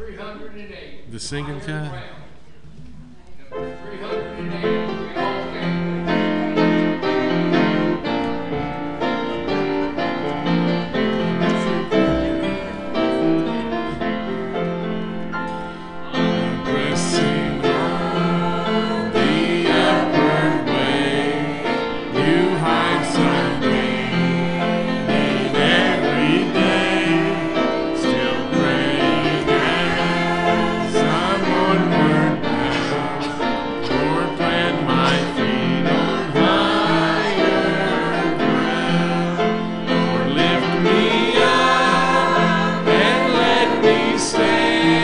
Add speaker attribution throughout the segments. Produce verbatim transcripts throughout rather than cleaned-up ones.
Speaker 1: The singing kind?
Speaker 2: three hundred eight, we all stand.
Speaker 1: Pressing on the upward way, you hide some pain in every day, still praying as I'm onward bound. Lord, plant my feet on higher ground. Lord, lift me up and let me stand.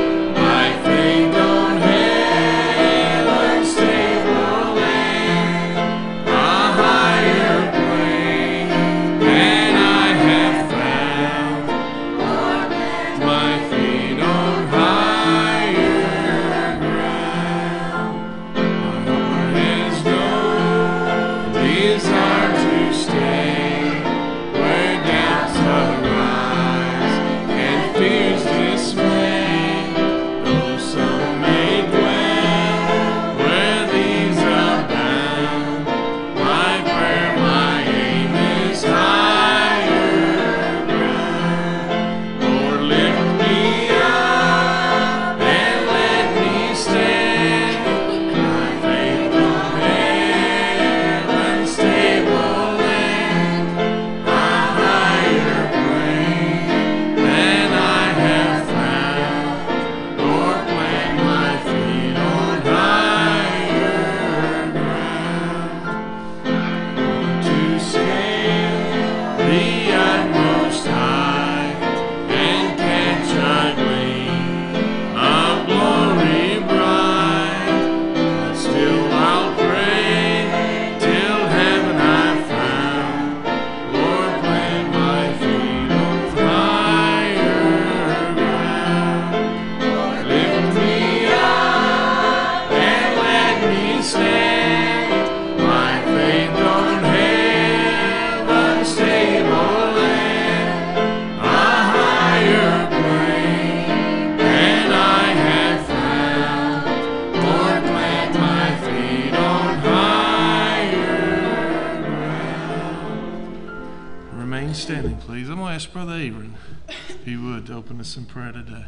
Speaker 1: Standing, please. I'm going to ask Brother Avery if he would to open us in prayer today.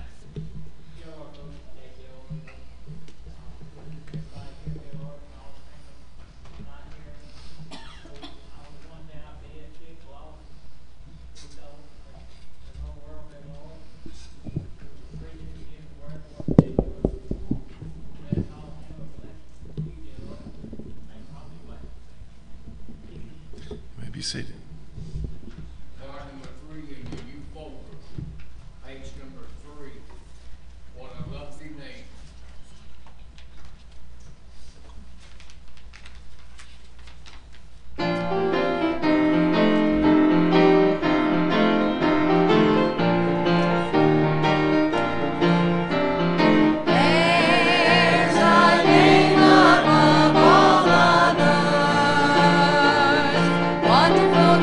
Speaker 1: May be seated.
Speaker 3: Wonderful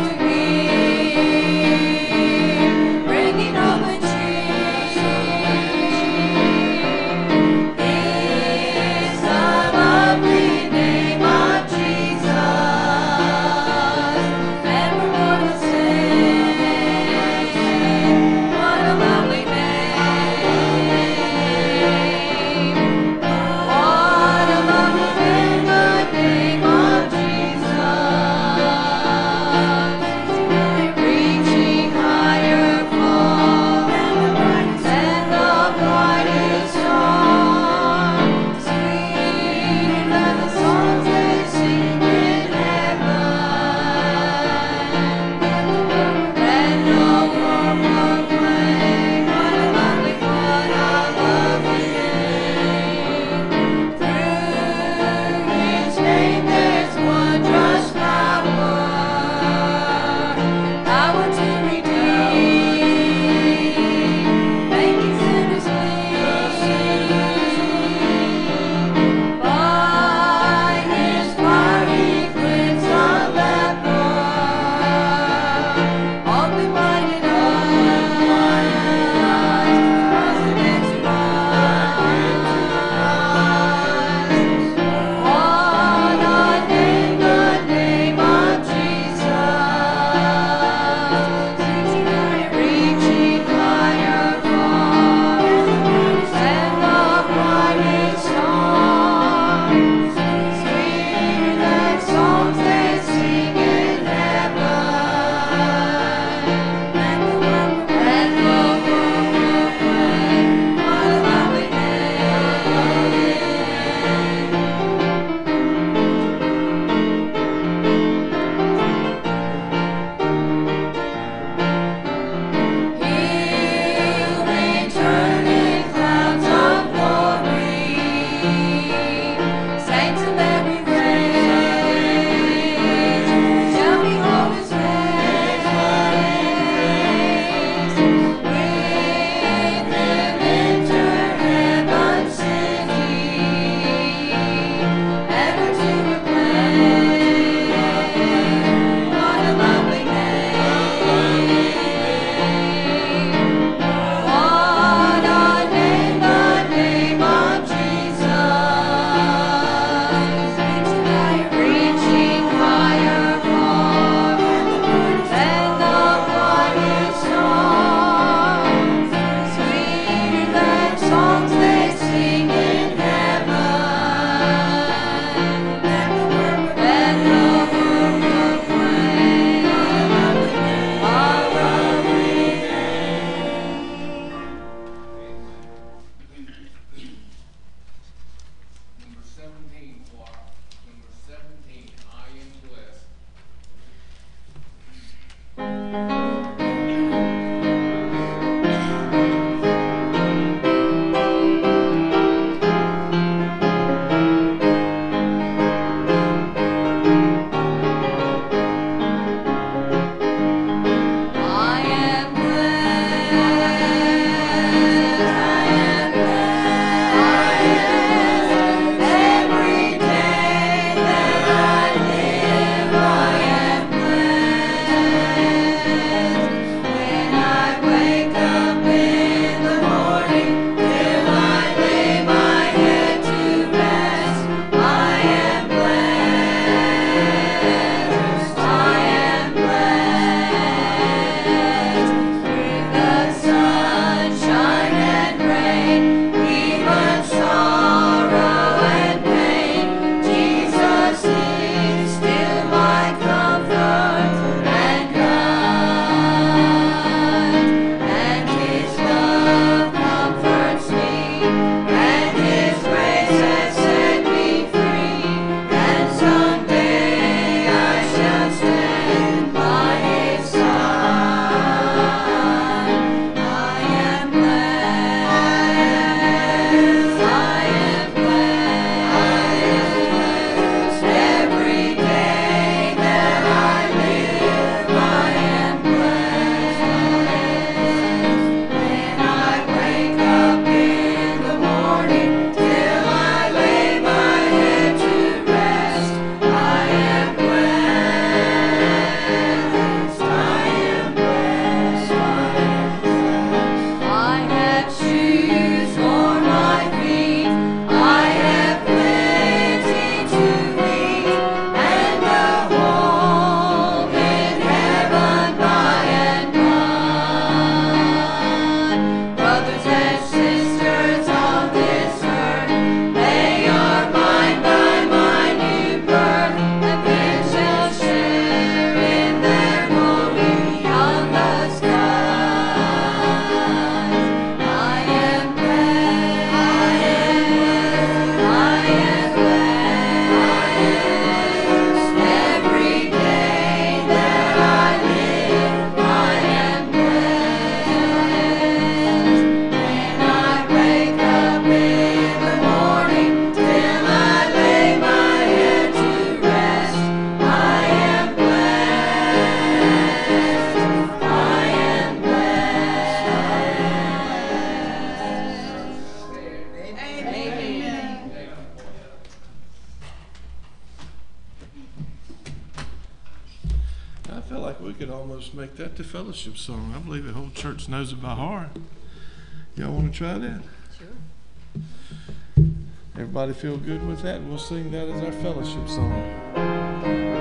Speaker 1: almost make that the fellowship song. I believe the whole church knows it by heart. Y'all want to try that?
Speaker 3: Sure.
Speaker 1: Everybody feel good with that? We'll sing that as our fellowship song.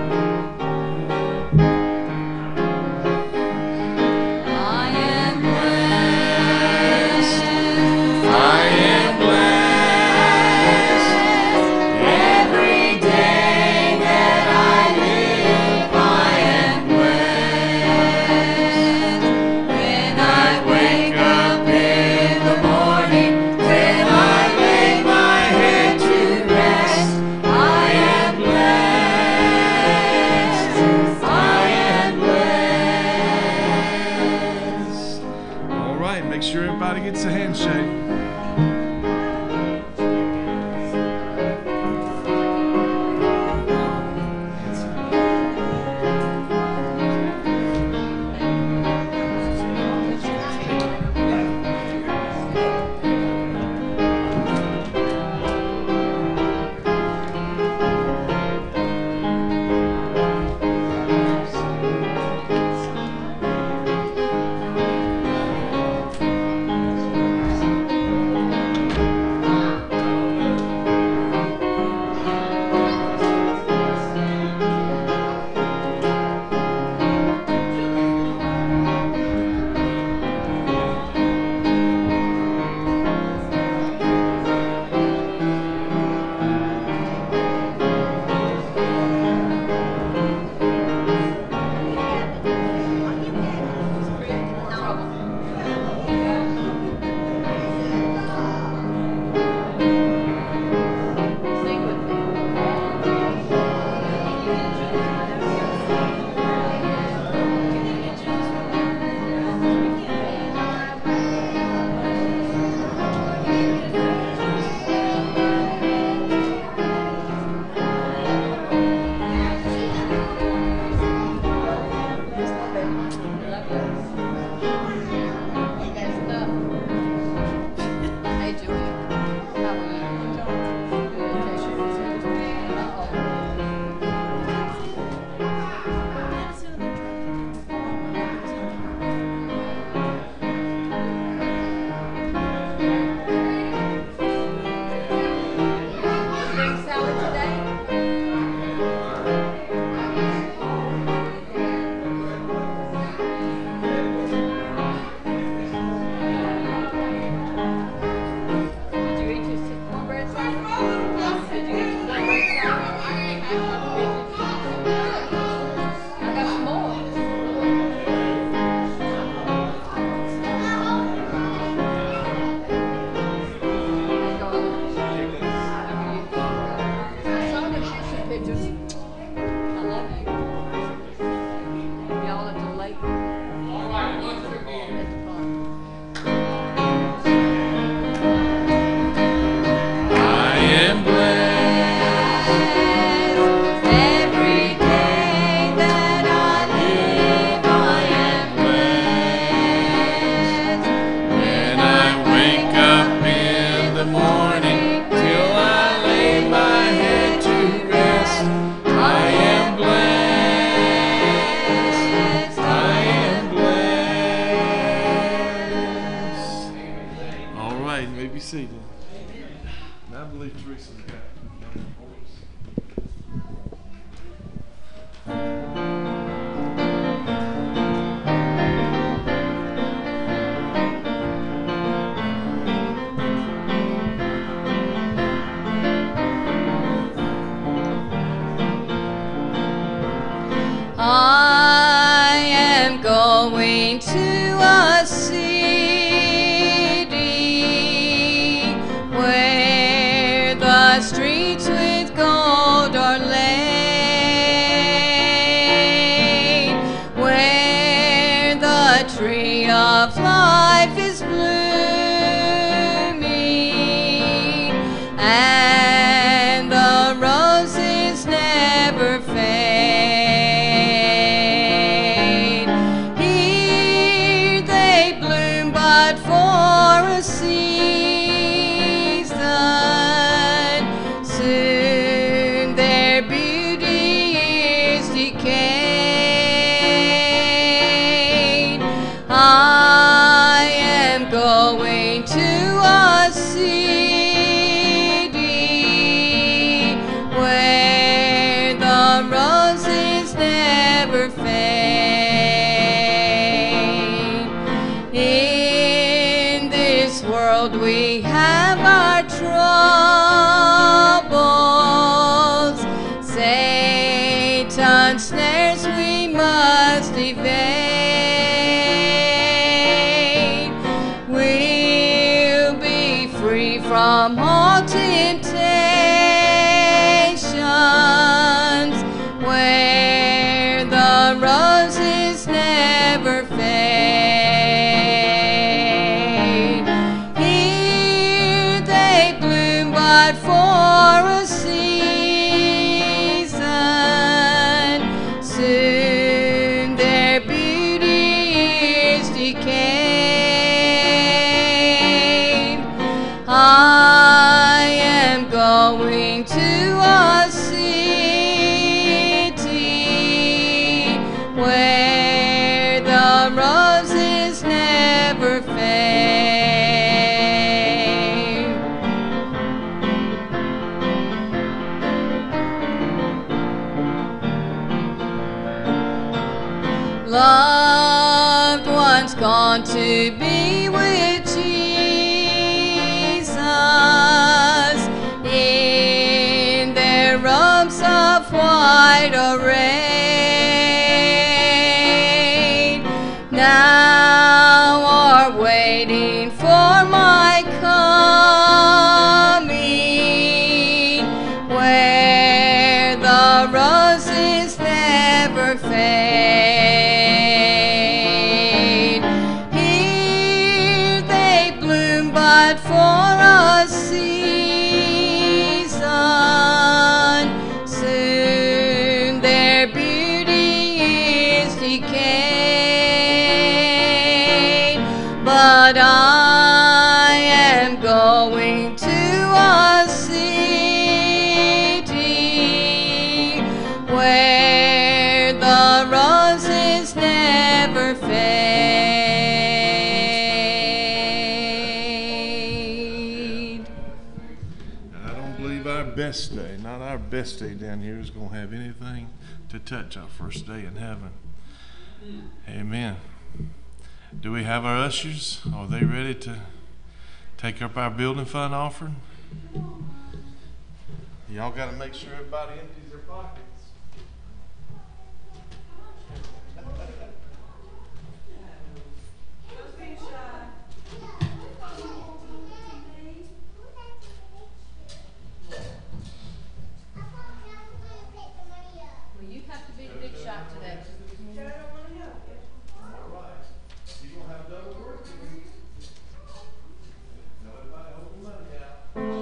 Speaker 1: Make sure everybody gets a handshake. Seated. Now I believe Teresa's got one for
Speaker 3: I am going to a city where the streets with gold are laid. world we have our troubles, Satan's snares we must evade. We'll be free from all temptations, where the roses never fade. Here they bloom but for a season, soon their beauty is decayed. I am going to a city where the roses never fade. Loved ones gone to be with Jesus in their robes of white array, now are waiting for my coming, where the roses never fade. Here they bloom but for a season, soon their beauty is decayed. But I am going to a city where the roses never fade.
Speaker 1: And I don't believe our best day, not our best day down here, is going to have anything to touch our first day in heaven. Amen. Do we have our ushers? Are they ready to take up our building fund offering? Y'all got to make sure everybody empties their pockets.
Speaker 3: Well, you have to be the big shot today.
Speaker 1: You gonna have double work? No, everybody hold the money out.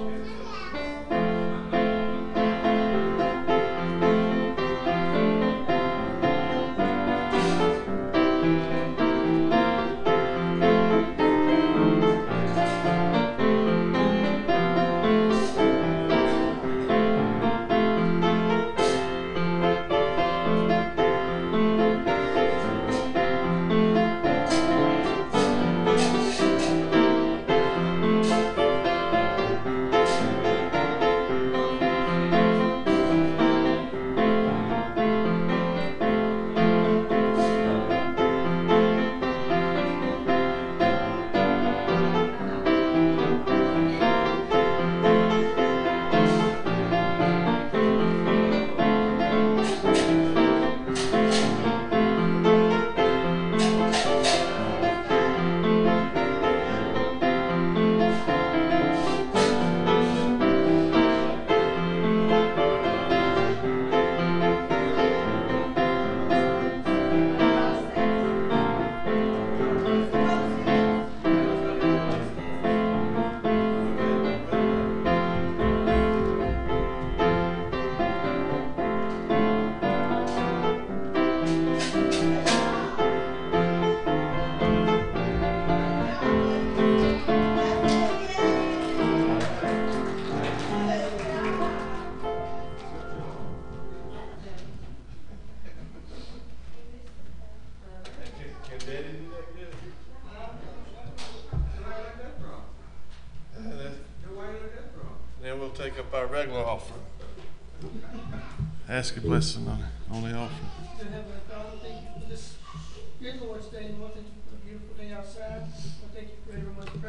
Speaker 1: Then we'll take up our regular offering. Ask a blessing on, on the offering.
Speaker 4: Dear Heavenly Father, thank you for this good Lord's Day, and Lord, thank you for the beautiful day outside. Lord, thank you for everyone's presence this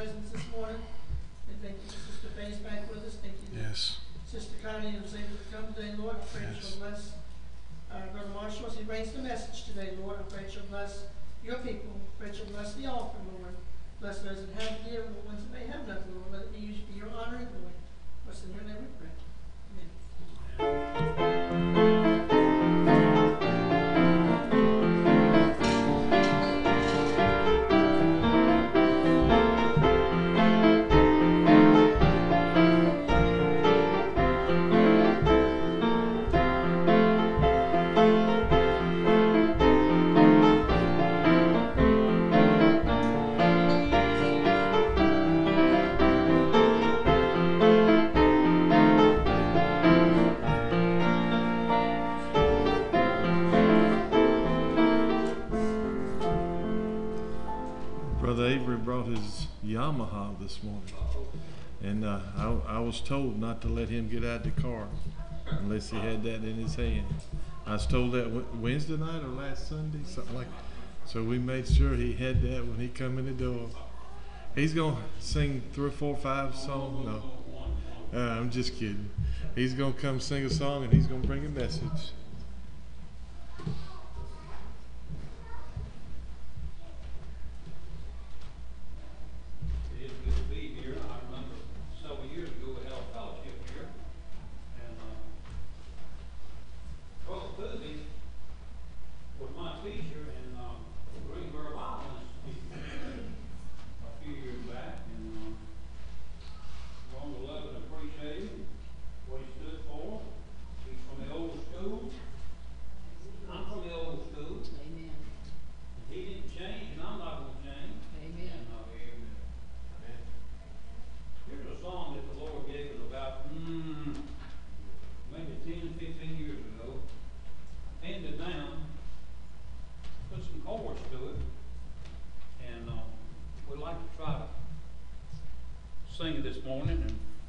Speaker 4: this morning. And thank you for Sister Faye's back with us. Thank you.
Speaker 1: Yes.
Speaker 4: Sister Connie was able to come today, Lord. I pray that
Speaker 1: Yes.
Speaker 4: you'll bless uh, Brother Marshall as he brings the message today, Lord. I pray that you'll bless your people. I pray that you'll bless the offering, Lord. Bless those that have to give and the ones that may have nothing, Lord. Let it be used for your honor and glory. Bless in your name we pray. Amen.
Speaker 1: Brother Avery brought his Yamaha this morning, and uh, I, I was told not to let him get out of the car unless he had that in his hand. I was told that Wed- Wednesday night or last Sunday, something like that. So we made sure he had that when he come in the door. He's gonna sing three or four, five songs. No, uh, I'm just kidding. He's gonna come sing a song and he's gonna bring a message.
Speaker 5: It is good to be here. I remember several years ago we held fellowship here, and uh, Brother Cooley was my teacher in uh, Greensboro, Iowa, a few years back, and uh, grown to love and appreciate him, what he stood for. He's from the old school. I'm from the old school.
Speaker 2: Amen.
Speaker 5: He didn't change, and I'm not gonna change.
Speaker 2: Amen.
Speaker 5: And, uh, Here's a song that the Lord gave us about, mm, maybe ten, fifteen years ago. Handed it down, put some chords to it, and, uh, we'd like to try to sing it this morning.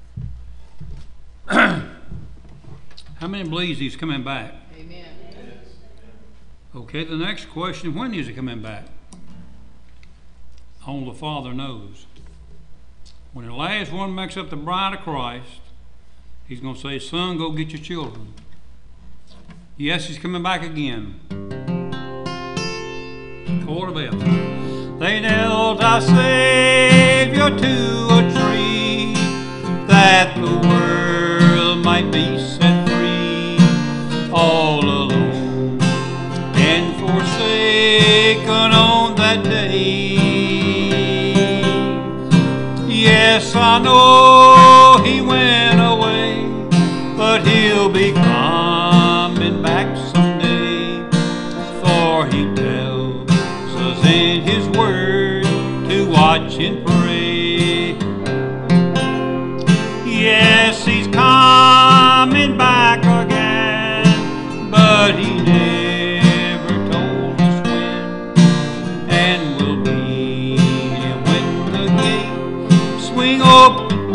Speaker 5: And how many believes he's coming back?
Speaker 2: Amen.
Speaker 5: Okay, the next question, when is he coming back? Only the Father knows. When the last one makes up the bride of Christ, he's going to say, son, go get your children. Yes, he's coming back again. Quarter bell. They knelt our Savior to a tree, that the world might be set free. All alone and forsaken on that day. Yes, I know he went away, but he'll be coming back someday. For he tells us in his word to watch and pray. Yes, he's coming back again, but he never told us when. And we'll meet him when the gate swing open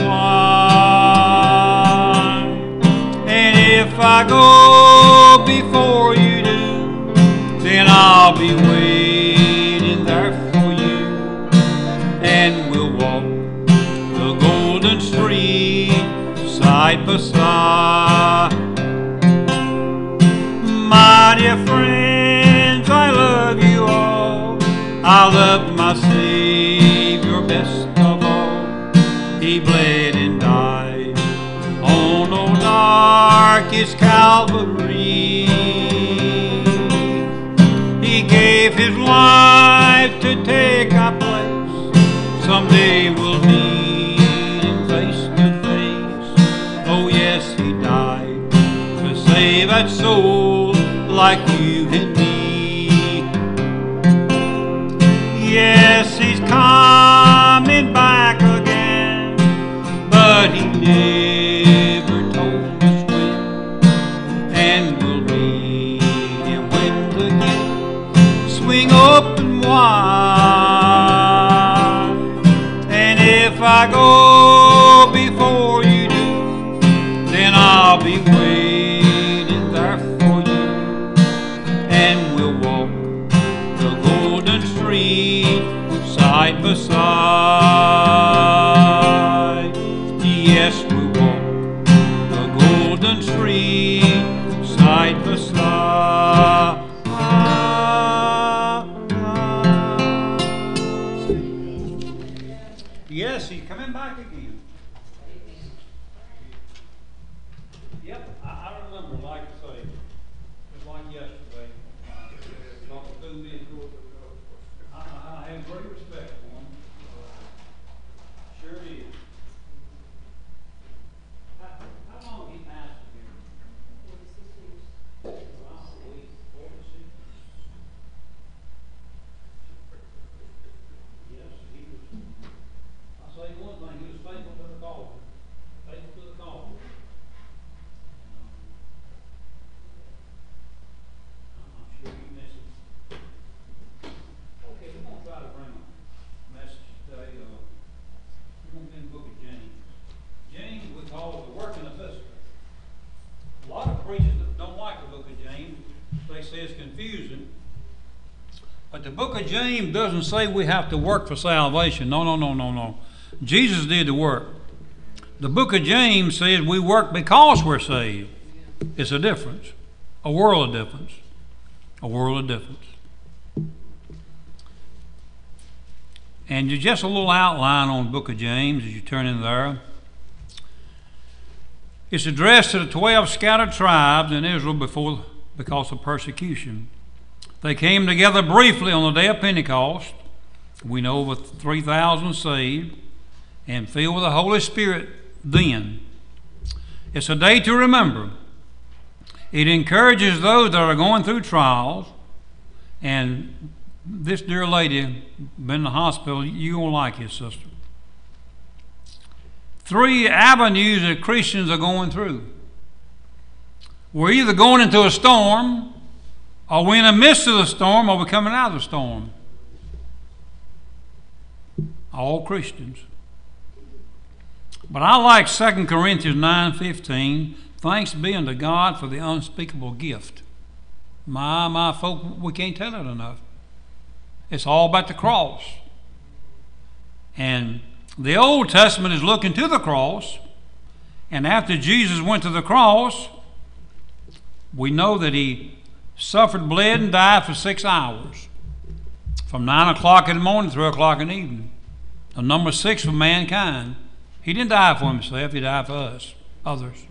Speaker 5: wide. And if I go before you do, then I'll be waiting there for you. And we'll walk the golden street side by side. My dear friends, I love you all. I love my Savior best of all. He bled and died on old darkest Calvary. He gave his life to take our place. Someday we'll meet him face to face. Oh yes, he died to save that soul like you and me. Yes, he's coming back again, but he never told us when. And we'll meet him when the gates swing open wide. And if I go before you do, then I'll be waiting there for like again. Yep, I, I remember, like I say, just like yesterday, uh, talking to me, I, I have great respect for him. Sure is. How, how long he passed here? Forty-six years. Wow, forty-six. Yes, he was. I'll say one thing, he was faithful to the call. Faithful to the call. I'm not sure you miss it. Okay, we're gonna try to bring a message today. Uh, we're gonna be in the book of James. James we call the working epistle. A lot of preachers that don't like the book of James. They say it's confusing. But the book of James doesn't say we have to work for salvation. No, no, no, no, no. Jesus did the work. The book of James says we work because we're saved. It's a difference. A world of difference. A world of difference. And just a little outline on the book of James as you turn in there. It's addressed to the twelve scattered tribes in Israel before because of persecution. They came together briefly on the day of Pentecost. We know over three thousand saved and filled with the Holy Spirit then. It's a day to remember. It encourages those that are going through trials. And this dear lady, been in the hospital, you won't like his sister. Three avenues that Christians are going through. We're either going into a storm, or we're in the midst of the storm, or we're coming out of the storm. All Christians. But I like Second Corinthians nine fifteen. Thanks be unto God for the unspeakable gift. My, my folk, we can't tell it enough. It's all about the cross. And the Old Testament is looking to the cross. And after Jesus went to the cross, we know that he suffered, bled, and died for six hours. From nine o'clock in the morning to three o'clock in the evening. The number six for mankind. He didn't die for himself, he died for us, others.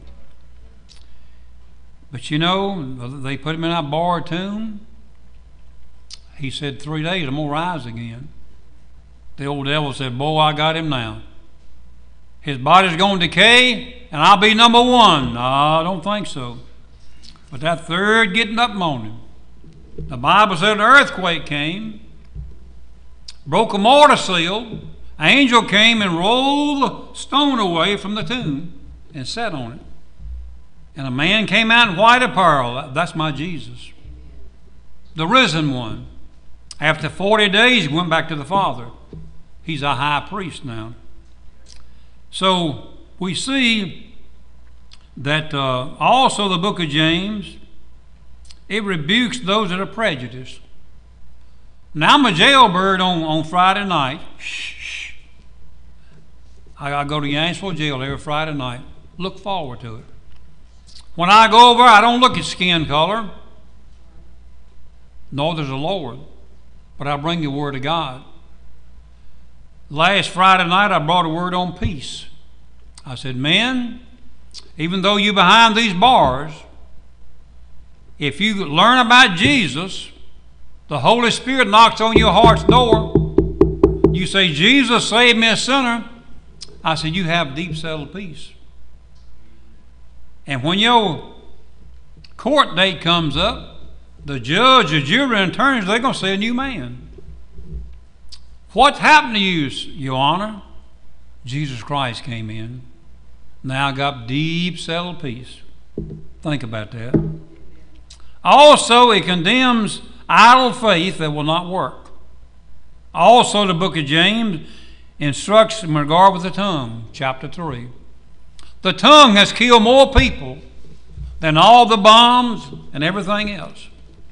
Speaker 5: But you know, they put him in that borrowed tomb. He said, three days, I'm going to rise again. The old devil said, boy, I got him now. His body's going to decay, and I'll be number one. No, I don't think so. But that third getting up morning, the Bible said an earthquake came, broke a mortar seal, an angel came and rolled the stone away from the tomb and sat on it. And a man came out in white apparel. That's my Jesus. The risen one. After forty days, he went back to the Father. He's a high priest now. So we see that uh, also the book of James, it rebukes those that are prejudiced. Now I'm a jailbird on, on Friday night. Shh, shh. I, I go to Yanksville jail every Friday night. Look forward to it. When I go over, I don't look at skin color, nor does the Lord, but I bring the Word of God. Last Friday night, I brought a word on peace. I said, men, even though you're behind these bars, if you learn about Jesus, the Holy Spirit knocks on your heart's door. You say, Jesus, save me a sinner. I said, you have deep settled peace. And when your court date comes up, the judge, the jury, and attorneys, they're going to say a new man. What's happened to you, Your Honor? Jesus Christ came in. Now I got deep settled peace. Think about that. Also, it condemns idle faith that will not work. Also, the book of James instructs in regard with the tongue, chapter three. The tongue has killed more people than all the bombs and everything else.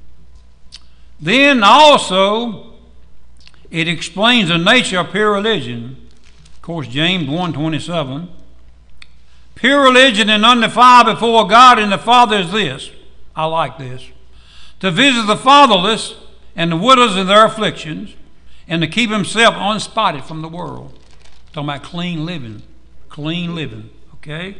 Speaker 5: Then also, it explains the nature of pure religion. Of course, James one twenty-seven. Pure religion and undefiled before God and the Father is this. I like this. To visit the fatherless and the widows in their afflictions, and to keep himself unspotted from the world. Talking about clean living. Clean living. Okay?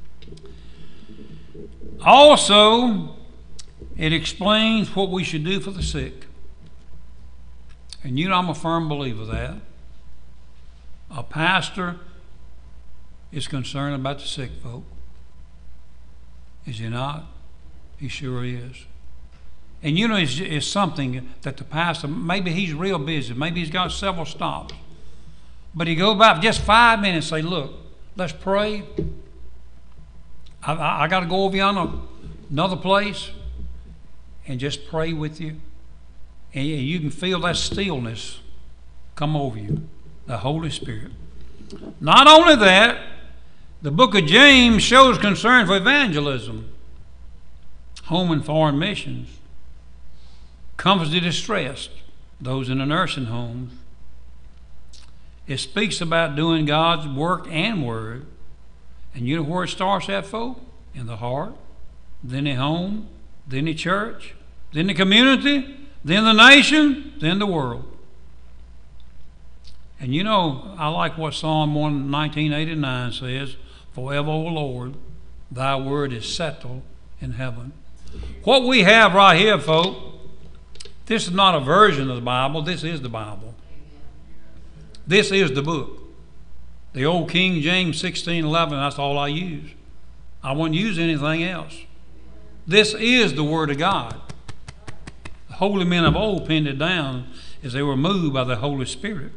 Speaker 5: Also, it explains what we should do for the sick. And you know I'm a firm believer of that. A pastor is concerned about the sick folk. Is he not? He sure is. And you know, it's, it's something that the pastor, maybe he's real busy. Maybe he's got several stops. But he go about just five minutes and say, look, let's pray. I, I, I got to go over yonder another place and just pray with you. And you can feel that stillness come over you, the Holy Spirit. Not only that, the book of James shows concern for evangelism, home and foreign missions, comforts the distressed, those in the nursing homes. It speaks about doing God's work and word. And you know where it starts at, folks? In the heart, then the home, then the church, then the community, then the nation, then the world. And you know, I like what Psalm one nineteen eighty-nine says, forever, O Lord, thy word is settled in heaven. What we have right here, folks, this is not a version of the Bible, this is the Bible. This is the book. The old King James sixteen eleven, that's all I use. I won't use anything else. This is the Word of God. The holy men of old penned it down as they were moved by the Holy Spirit.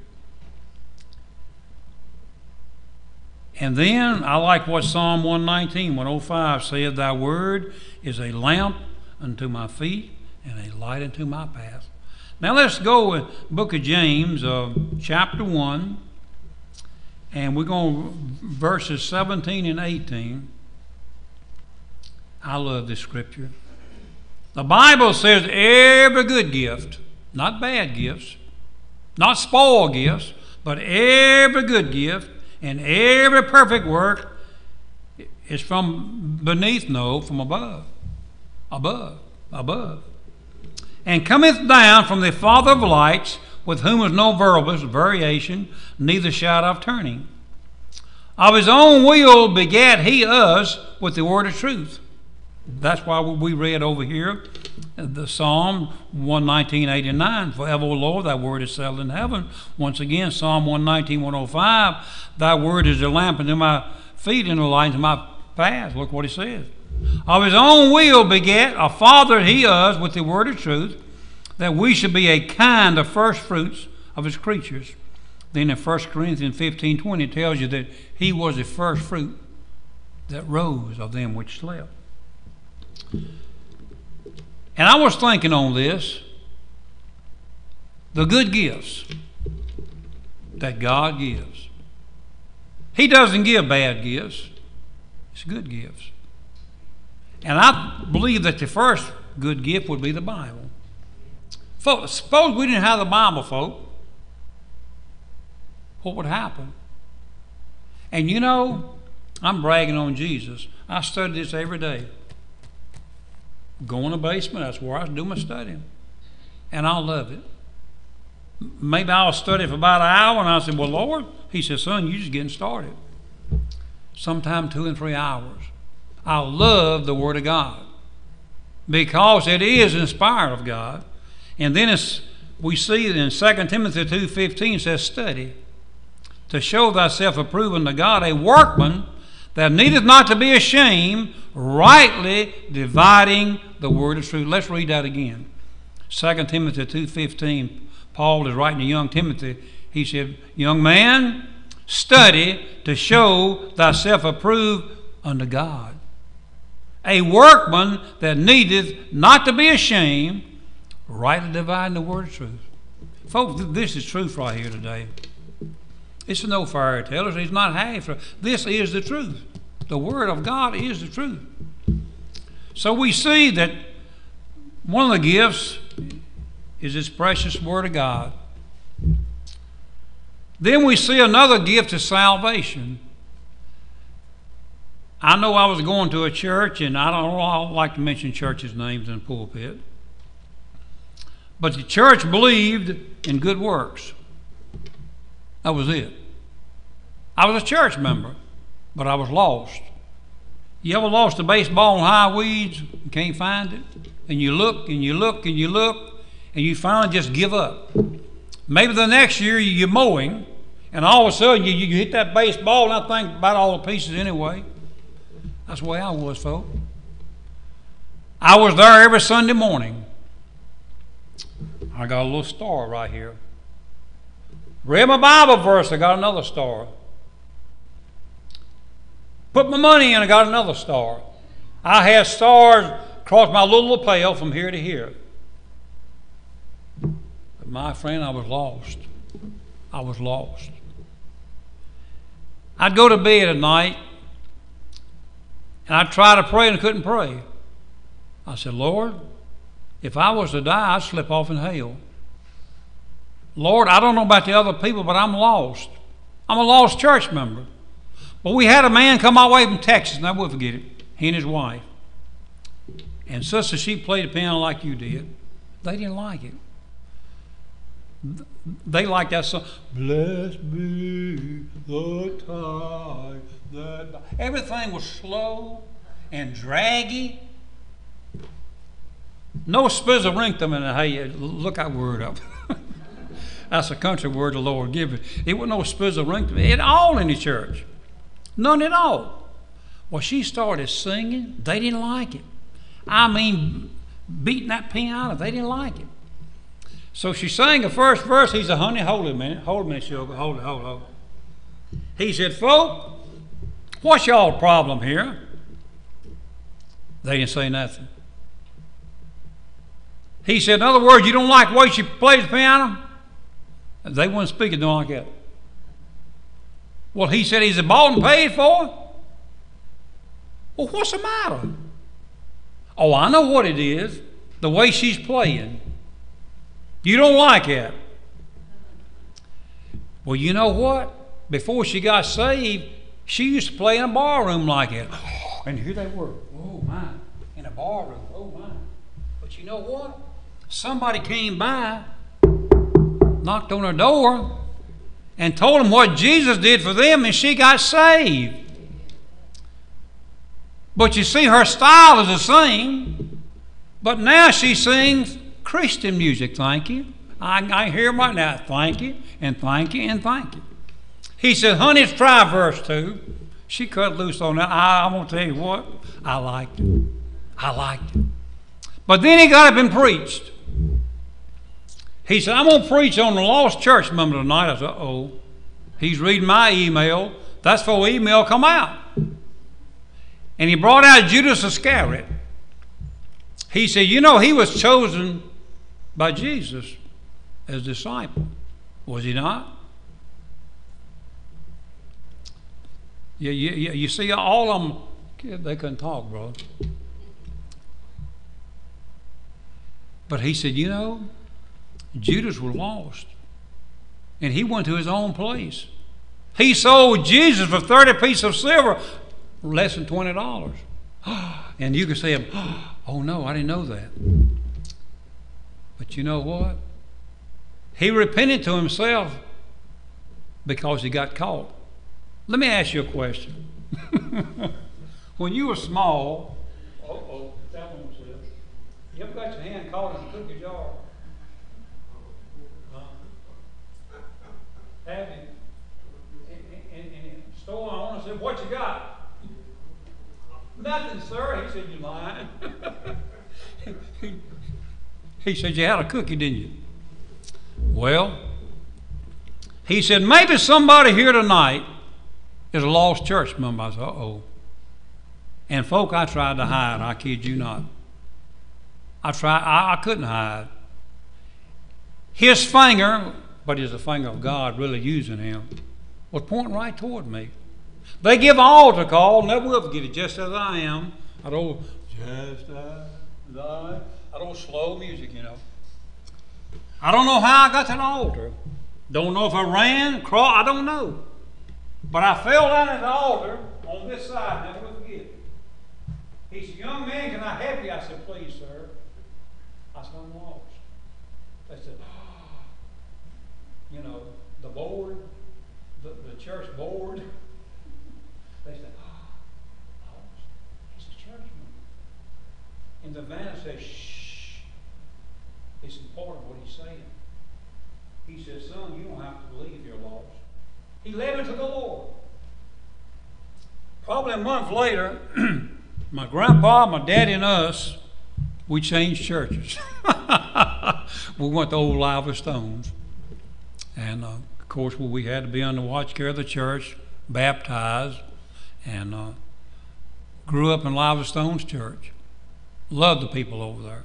Speaker 5: And then I like what Psalm one nineteen, one oh five said, thy word is a lamp unto my feet and a light unto my path. Now let's go with book of James, uh, chapter one, and we're going to verses seventeen and eighteen. I love this scripture. The Bible says every good gift, not bad gifts, not spoiled gifts, but every good gift and every perfect work is from beneath, no, from above, above, above. And cometh down from the Father of lights, with whom is no variation, neither shadow of turning. Of his own will begat he us with the word of truth. That's why we read over here the Psalm one nineteen eighty-nine, forever, O Lord, thy word is settled in heaven. Once again, Psalm one nineteen one oh five, thy word is a lamp unto my feet and a light unto my path. Look what he says. Of his own will begat a father he us with the word of truth, that we should be a kind of first fruits of his creatures. Then in First Corinthians fifteen twenty it tells you that he was the first fruit that rose of them which slept. And I was thinking on this, the good gifts that God gives. He doesn't give bad gifts, it's good gifts. And I believe that the first good gift would be the Bible. Folks, suppose we didn't have the Bible, folks. What would happen? And you know, I'm bragging on Jesus. I study this every day. Go in the basement, that's where I do my studying. And I love it. Maybe I'll study for about an hour and I'll say, well, Lord, he says, son, you're just getting started. Sometime two and three hours. I love the Word of God because it is inspired of God. And then it's, we see it in Second Timothy two fifteen says, study to show thyself approved unto God, a workman that needeth not to be ashamed, rightly dividing the word of truth. Let's read that again. Second Timothy two fifteen, Paul is writing to young Timothy. He said, young man, study to show thyself approved unto God, a workman that needeth not to be ashamed, rightly dividing the word of truth. Folks, this is truth right here today. It's no fairy tale. It's not half. This is the truth. The Word of God is the truth. So we see that one of the gifts is this precious Word of God. Then we see another gift of salvation. I know I was going to a church, and I don't, I don't like to mention churches' names in the pulpit, but the church believed in good works. That was it. I was a church member, but I was lost. You ever lost a baseball in high weeds and can't find it? And you look and you look and you look and you finally just give up. Maybe the next year you're mowing and all of a sudden you, you hit that baseball and I think about all the pieces anyway. That's the way I was, folks. I was there every Sunday morning. I got a little star right here. Read my Bible verse, I got another star. Put my money in, I got another star. I had stars across my little lapel from here to here. But my friend, I was lost. I was lost. I'd go to bed at night, and I'd try to pray and couldn't pray. I said, Lord, if I was to die, I'd slip off in hell. Lord, I don't know about the other people, but I'm lost. I'm a lost church member. But we had a man come our way from Texas, and I won't forget it, he and his wife. And sister, she played the piano like you did. They didn't like it. They liked that song, Blessed be the tie that... Everything was slow and draggy. No spizzerinctum in it. Hey, look that word up. That's a country word the Lord give it. It wasn't no spizzerinctum at all in the church. None at all. Well, she started singing. They didn't like it. I mean, beating that piano. They didn't like it. So she sang the first verse. He said, honey, hold it a minute. Hold it a minute, sugar. Hold it, hold it, hold it. He said, folk, what's y'all problem here? They didn't say nothing. He said, in other words, you don't like the way she plays the piano? They wouldn't speak it like that. Well, he said, he's bought and paid for? Well, what's the matter? Oh, I know what it is. The way she's playing. You don't like it. Well, you know what? Before she got saved, she used to play in a barroom like it. And here they were. Oh, my. In a barroom. Oh, my. But you know what? Somebody came by, knocked on her door, and told them what Jesus did for them, and she got saved. But you see, her style is the same, but now she sings Christian music, thank you. I, I hear right now, thank you, and thank you, and thank you. He said, honey, let's try verse two. She cut loose on that. I, I'm going to tell you what, I liked it. I liked it. But then he got up and preached. He said, I'm going to preach on the lost church member tonight. I said, uh-oh. He's reading my email. That's before email come out. And he brought out Judas Iscariot. He said, you know, he was chosen by Jesus as disciple. Was he not? You, you, you see, all of them, they couldn't talk, brother. But he said, you know, Judas was lost. And he went to his own place. He sold Jesus for thirty pieces of silver, less than twenty dollars. And you can say, oh no, I didn't know that. But you know what? He repented to himself because he got caught. Let me ask you a question. When you were small, uh-oh, that one says, you ever got your hand caught in a cookie jar? Huh? Have you? In, in, in the store, I want to say, what you got? Nothing, sir. He said, you lying. He said, you had a cookie, didn't you? Well, he said, maybe somebody here tonight is a lost church member. I said, uh-oh. And folk, I tried to hide. I kid you not. I tried. I, I couldn't hide. His finger, but it's the finger of God really using him, was pointing right toward me. They give an altar call, never will forget it, just as I am. I don't, just as I, I don't slow music, you know. I don't know how I got to the altar. Don't know if I ran, crawled, I don't know. But I fell down at the altar on this side, never will forget it. He said, young man, can I help you? I said, please, sir. I said, I'm lost. They said, oh, you know, the Lord the, the church board, they say, oh, he's a churchman. And the van says, shh, it's important what he's saying. He says, son, you don't have to believe you're lost. He led me to the Lord. Probably a month later, my grandpa, my daddy, and us, we changed churches. We went to Old Live Stones. And, uh, of course, well, we had to be under watch care of the church, baptized, and uh, grew up in Live Stones Church. Loved the people over there.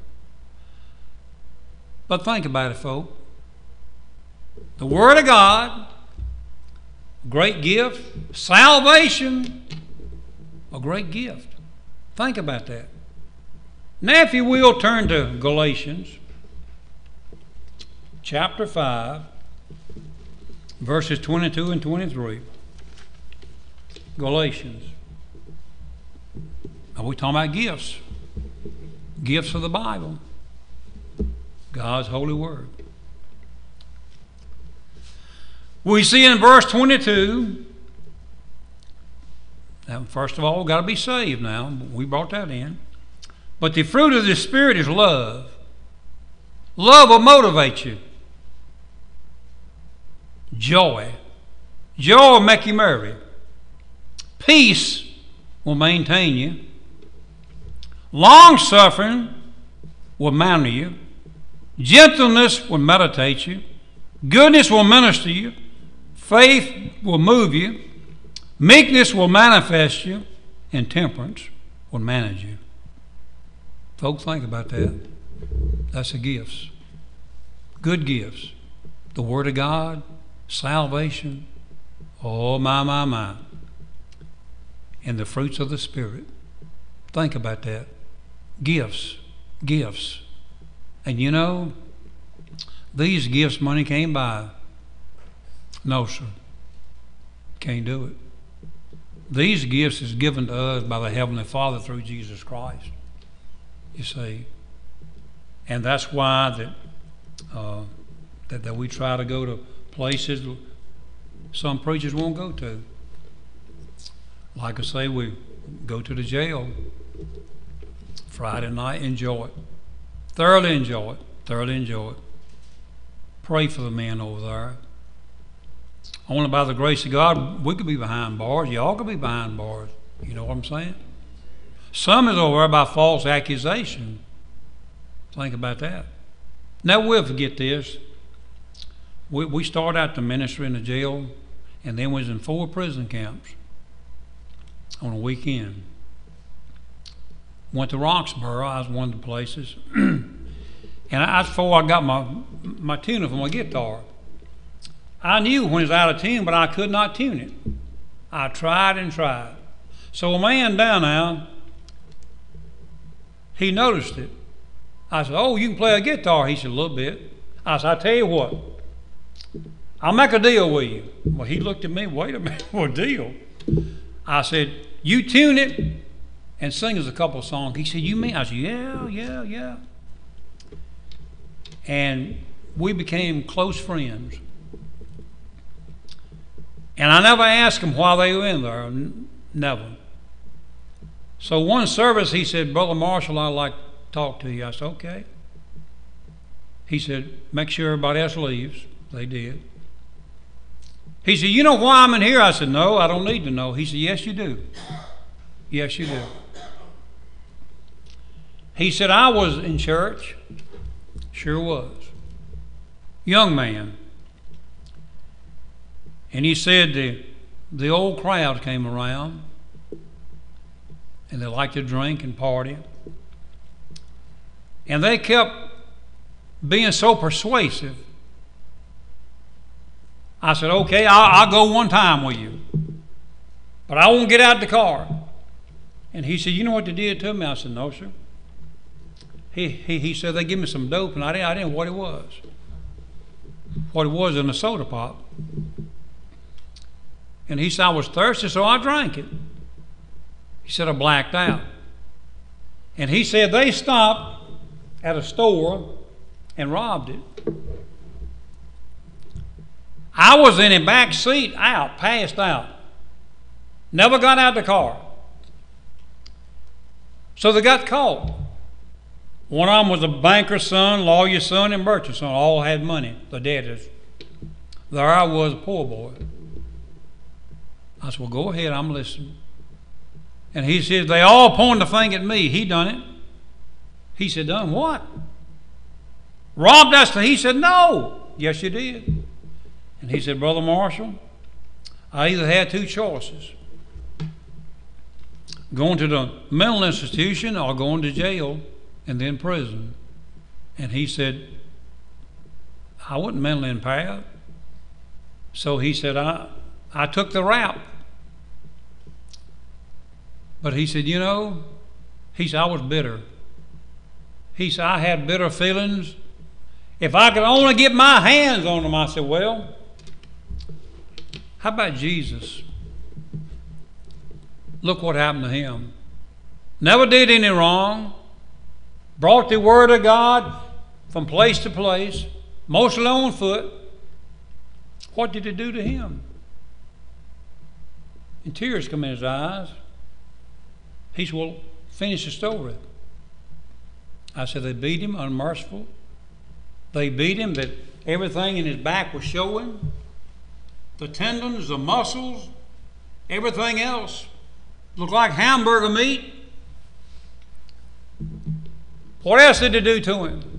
Speaker 5: But think about it, folks. The Word of God, great gift. Salvation, a great gift. Think about that. Now, if you will, turn to Galatians chapter five, verses twenty-two and twenty-three. Galatians. Now, we're talking about gifts. Gifts of the Bible. God's holy word. We see in verse twenty-two, now first of all, we've got to be saved now. We brought that in. But the fruit of the Spirit is love. Love will motivate you. Joy. Joy will make you merry. Peace will maintain you. Long-suffering will manner you. Gentleness will meditate you. Goodness will minister you. Faith will move you. Meekness will manifest you. And temperance will manage you. Folks, think about that. That's the gifts. Good gifts. The Word of God, salvation. Oh, my, my, my. And the fruits of the Spirit. Think about that. Gifts. Gifts. And you know, these gifts money can't buy. No, sir. Can't do it. These gifts is given to us by the Heavenly Father through Jesus Christ. You see. And that's why that, uh, that, that we try to go to places some preachers won't go to. Like I say, we go to the jail Friday night, enjoy it. Thoroughly enjoy it. Thoroughly enjoy it. Pray for the men over there. Only by the grace of God, we could be behind bars. Y'all could be behind bars. You know what I'm saying? Some is over there by false accusation. Think about that. Never will forget this. We, we started out the ministry in the jail, and then we was in four prison camps on a weekend. Went to Roxborough. I was one of the places. And I, that's before I got my, my tuner for my guitar. I knew when it was out of tune, but I could not tune it. I tried and tried. So a man down there, he noticed it. I said, oh, you can play a guitar? He said, a little bit. I said, I tell you what, I'll make a deal with you. Well, he looked at me, wait a minute, what deal? I said, you tune it and sing us a couple of songs. He said, you mean? I said, yeah, yeah, yeah. And we became close friends. And I never asked him why they were in there. N- never. So one service, he said, Brother Marshall, I'd like to talk to you. I said, okay. He said, make sure everybody else leaves. They did. He said, you know why I'm in here? I said, no, I don't need to know. He said, yes, you do. Yes, you do. He said, I was in church. Sure was. Young man. And he said the, the old crowd came around and they liked to drink and party. And they kept being so persuasive. I said, okay, I'll, I'll go one time with you. But I won't get out of the car. And he said, you know what they did to me? I said, no, sir. He, he, he said, they give me some dope, and I didn't, I didn't know what it was. What it was in a soda pop. And he said, I was thirsty, so I drank it. He said, I blacked out. And he said, they stopped at a store and robbed it. I was in a back seat, out, passed out. Never got out of the car. So they got caught. One of them was a banker's son, lawyer's son, and merchant's son. All had money, the debtors. There I was, a poor boy. I said, well, go ahead, I'm listening. And he said, they all pointed the finger at me. He done it. He said, done what? Robbed us? He said, no. Yes, you did. And he said, Brother Marshall, I either had two choices. Going to the mental institution or going to jail and then prison. And he said, I wasn't mentally impaired. So he said, I, I took the route. But he said, you know, he said, I was bitter. He said, I had bitter feelings. If I could only get my hands on them, I said, well, how about Jesus? Look what happened to him. Never did any wrong. Brought the word of God from place to place, mostly on foot. What did it do to him? And tears come in his eyes. He said, well, finish the story. I said, they beat him, unmerciful. They beat him that everything in his back was showing. The tendons, the muscles, everything else. Looked like hamburger meat. What else did they do to him?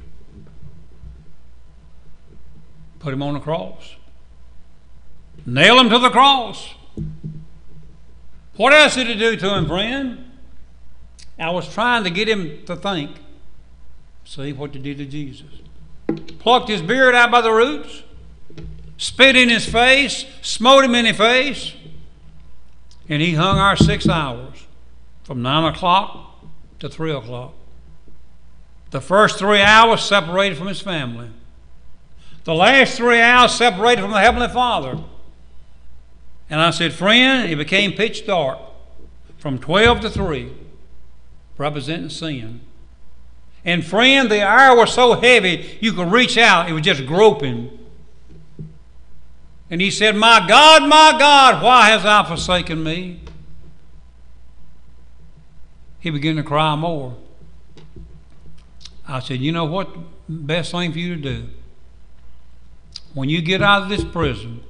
Speaker 5: Put him on the cross. Nail him to the cross. What else did it do to him, friend? I was trying to get him to think. See what they did to Jesus. Plucked his beard out by the roots, spit in his face, smote him in the face, and he hung our six hours from nine o'clock to three o'clock. The first three hours separated from his family. The last three hours separated from the Heavenly Father. And I said, friend, it became pitch dark from twelve to three, representing sin. And friend, the hour was so heavy you could reach out. It was just groping. And he said, my God, my God, why hast thou forsaken me? He began to cry more. I said, you know what? Best thing for you to do. When you get out of this prison,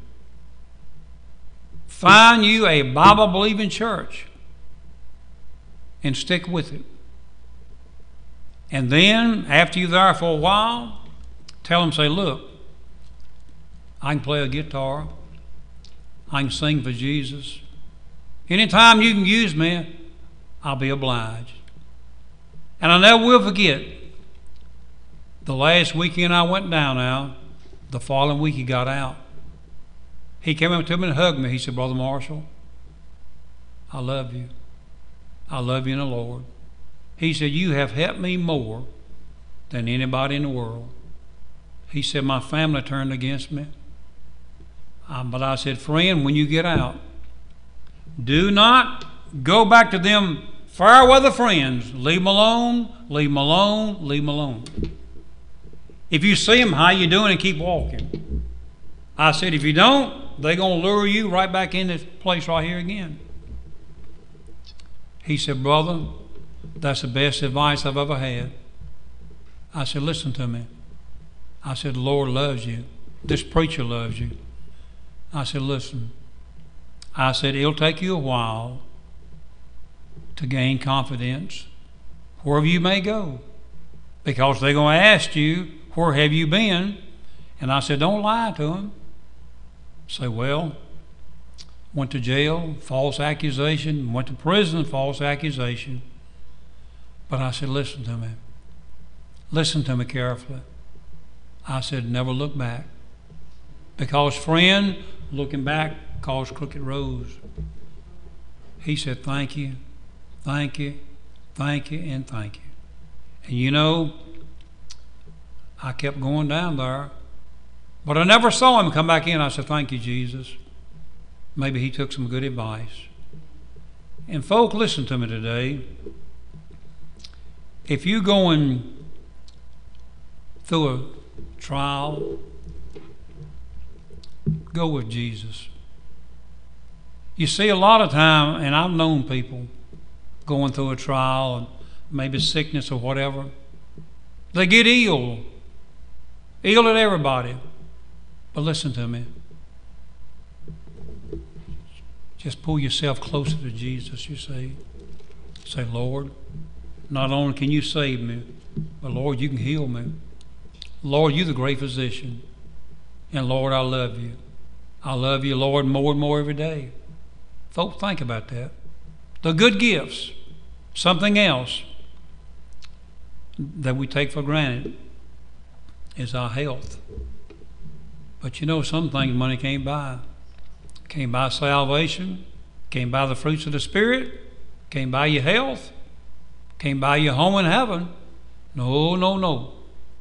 Speaker 5: find you a Bible-believing church and stick with it. And then, after you're there for a while, tell them, say, look, I can play a guitar. I can sing for Jesus. Anytime you can use me, I'll be obliged. And I never will forget, the last weekend I went down now, the following week he got out. He came up to me and hugged me. He said, Brother Marshall, I love you. I love you in the Lord. He said, you have helped me more than anybody in the world. He said, my family turned against me. Um, but I said, friend, when you get out, do not go back to them fair weather friends. Leave them alone, leave them alone, leave them alone. If you see them, how you doing, and keep walking. I said, if you don't, they're going to lure you right back in this place right here again. He said, brother, that's the best advice I've ever had. I said, listen to me. I said, the Lord loves you. This preacher loves you. I said, listen. I said, it'll take you a while to gain confidence wherever you may go, because they're going to ask you, where have you been? And I said, don't lie to them. Say, well, went to jail, false accusation, went to prison, false accusation. But I said, listen to me. Listen to me carefully. I said, never look back. Because, friend, looking back caused crooked roads. He said, thank you, thank you, thank you, and thank you. And you know, I kept going down there, but I never saw him come back in. I said, thank you, Jesus. Maybe he took some good advice. And folk, listen to me today. If you're going through a trial,
Speaker 6: Go with Jesus. You see, a lot of time, and I've known people going through a trial and maybe sickness or whatever, they get ill. Ill at everybody. But listen to me. Just pull yourself closer to Jesus, you see. Say, Lord, not only can you save me, but Lord, you can heal me. Lord, you're the great physician. And Lord, I love you. I love you, Lord, more and more every day. Folks, think about that. The good gifts, something else that we take for granted is our health. But you know, some things money can't buy. Can't buy salvation, can't buy the fruits of the Spirit, can't buy your health, can't buy your home in heaven. No, no, no.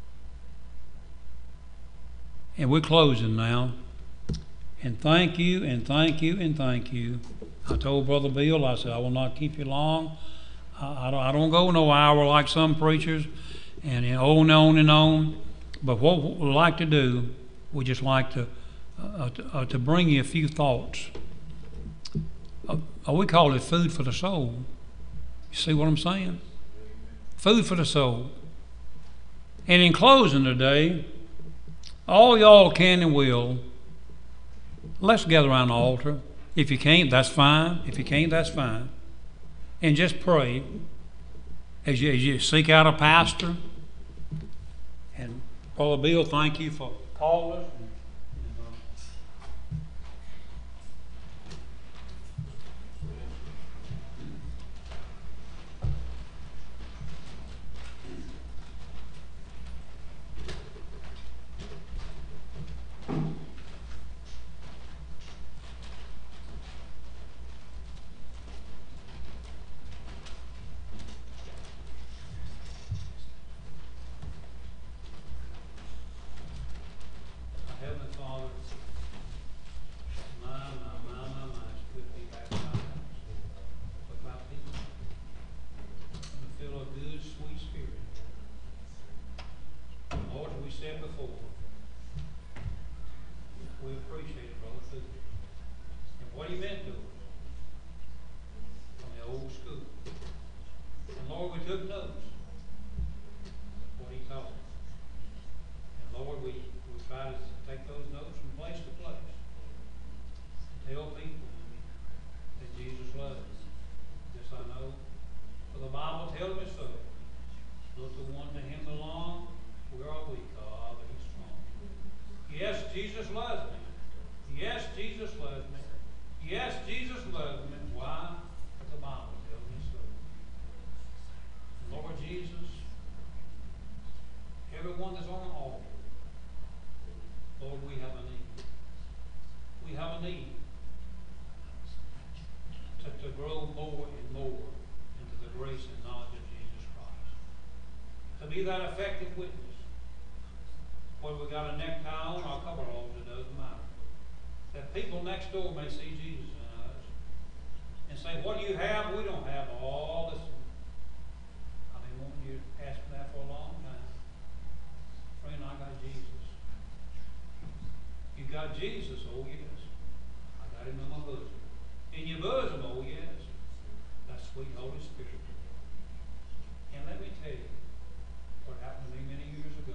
Speaker 6: And we're closing now. And thank you, and thank you, and thank you. I told Brother Bill, I said, I will not keep you long. I, I, don't, I don't go no hour like some preachers, and, and on and on and on. But what we like to do, we just like to, uh, to, uh, to bring you a few thoughts. Uh, we call it food for the soul. You see what I'm saying? Food for the soul. And in closing today, all y'all can and will, let's gather around the altar. If you can't, that's fine. If you can't, that's fine. And just pray as you, as you seek out a pastor. And Brother Bill, thank you for calling us. Be that effective witness. Whether we got a necktie on or coveralls, it doesn't matter. That people next door may see Jesus in us and say, what do you have? We don't have all this. I've been wanting you to ask me that for a long time. Friend, I got Jesus. You got Jesus? Oh, yes. I got him in my bosom. In your bosom? Oh, yes. That's sweet Holy Spirit. And let me tell you, what happened to me many years ago.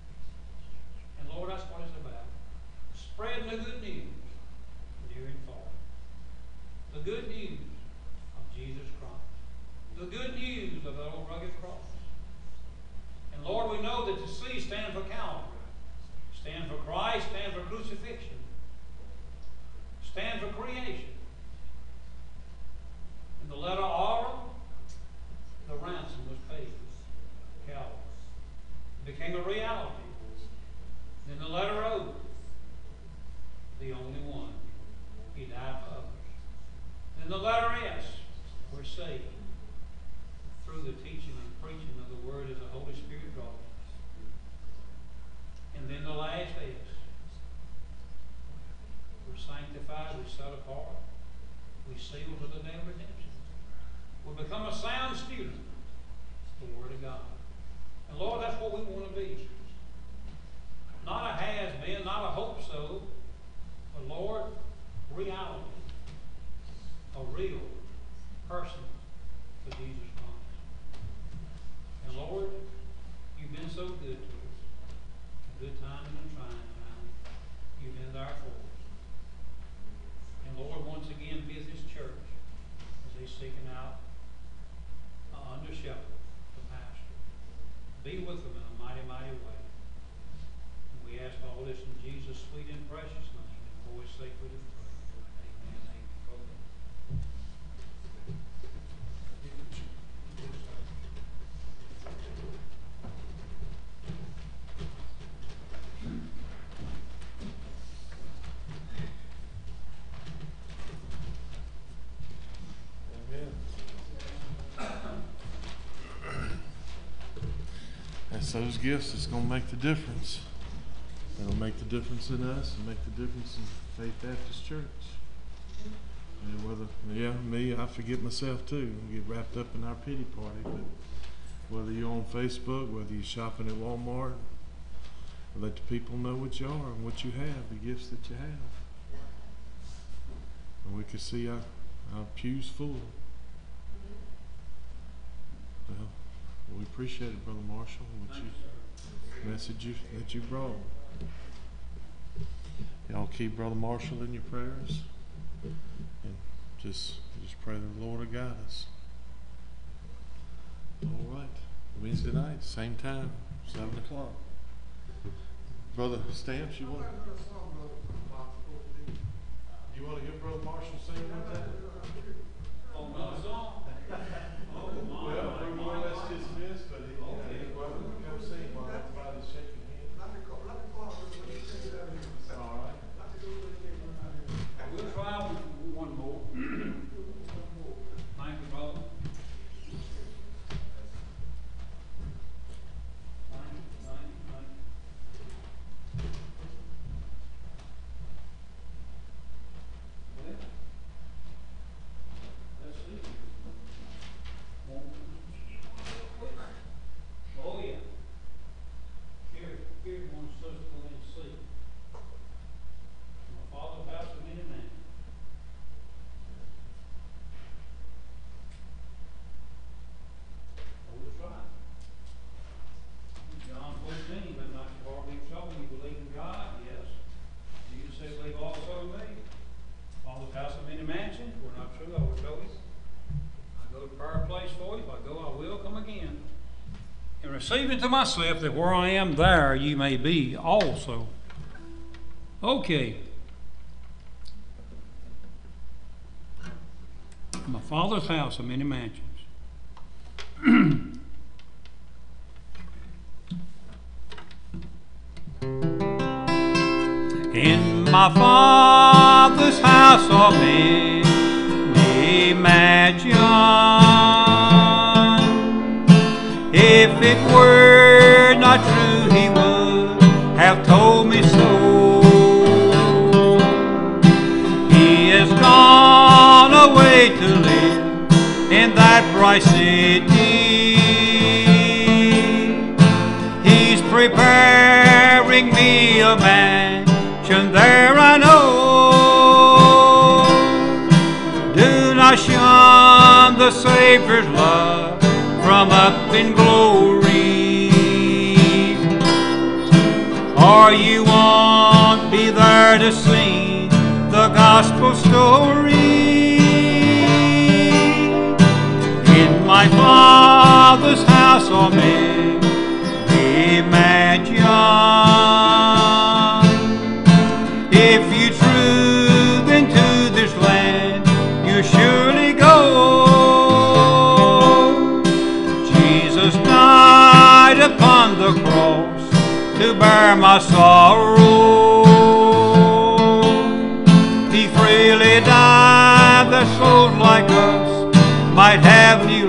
Speaker 6: And Lord, that's what it's about. Spreading the good news near and far. The good news of Jesus Christ. The good news of the old rugged cross. And Lord, we know that the C stand for Calvary. Stand for Christ, stand for crucifixion. Stand for creation. And the letter R, the ransom was paid. Calvary. Became a reality. Then the letter O, the only one. He died for others. Then the letter S, we're saved through the teaching and preaching of the Word as the Holy Spirit draws us. And then the last S, we're sanctified, we're set apart, we're sealed to the day of redemption. We become a sound student of the Word of God. And Lord, that's what we want to be. Not a has-been, not a hope so, but Lord, reality, a real person for Jesus Christ. And Lord, you've been so good to us. In good times and in trying times, you've been there for us. And Lord, once again, be with this church as they're seeking out an under shepherd, the pastor. Be with them in a mighty, mighty way. And we ask all this in Jesus' sweet and precious name, and for his sake we do pray. Amen. Amen. Go ahead.
Speaker 1: That's those gifts that's going to make the difference. It'll make the difference in us and make the difference in Faith Baptist Church. Yeah, whether, yeah, me, I forget myself too. I get wrapped up in our pity party. But whether you're on Facebook, whether you're shopping at Walmart, let the people know what you are and what you have, the gifts that you have. And we can see our, our pews full. Well, we appreciate it, Brother Marshall, what you, message you, that you brought. Y'all keep Brother Marshall in your prayers, and just just pray that the Lord will guide us. All right, Wednesday night, same time, seven o'clock. Brother Stamps, you want? You want to hear Brother Marshall sing one time?
Speaker 6: Oh, no, song. Oh, my.
Speaker 1: Well, we're more or less dismissed, but he, okay. He's welcome to come sing while everybody's shaking hands. All right.
Speaker 6: We'll try one more. Thank you, brother. Thank you, thank you, thank you. Well, let's see. Oh, yeah. Here, here, one sister go in and see. My father's house of many men. Oh, that's right. John fourteen, but not your heart be troubled, you believe in God, yes. Jesus said, believe also in me. Father's house of many mansions, were not true, I would tell you. I go to prepare a place for you, if I go, I will come again. And receiving to myself that where I am, there you may be also. Okay. My Father's house of many mansions. In my Father's house are many mansions. If it were not true, he would have told me so. He has gone away to live in that bright city. He's preparing me a mansion there, I know. Do not shun the Savior's love from up in glory. Or you won't be there to sing the gospel story. In my Father's house are many mansions. If you truth into this land, you surely go. Jesus died upon the cross to bear my sorrow. He freely died that souls like us might have new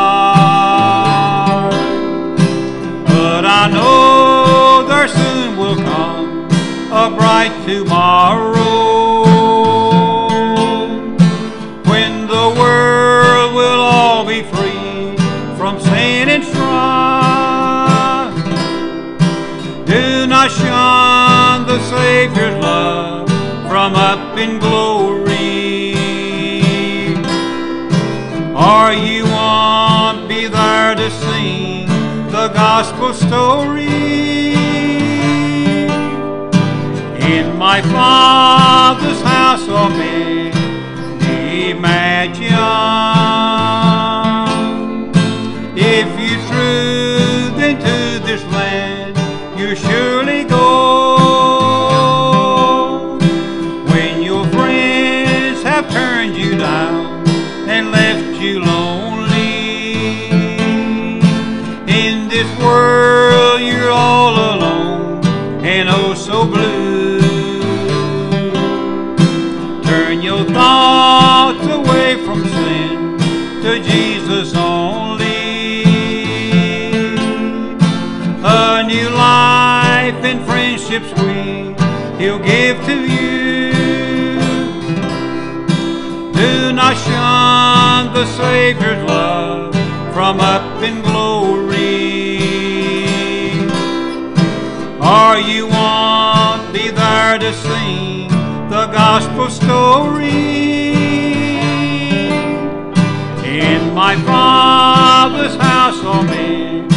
Speaker 6: life. But I know there soon will come a bright tomorrow, when the world will all be free from sin and strife. Do not shun the Savior's love from up
Speaker 5: in glory. Or you won't be there to sing the gospel story. In my Father's house are many mansions. If you truth into this land, you surely go. When your friends have turned you down and left you lonely, in this world you're all alone and oh so blue. Turn your thoughts away from sin to Jesus only. A new life and friendships sweet He'll give to you. Do not shun the Savior's love from up in glory. Or you won't be there to sing the gospel story. In my Father's house are many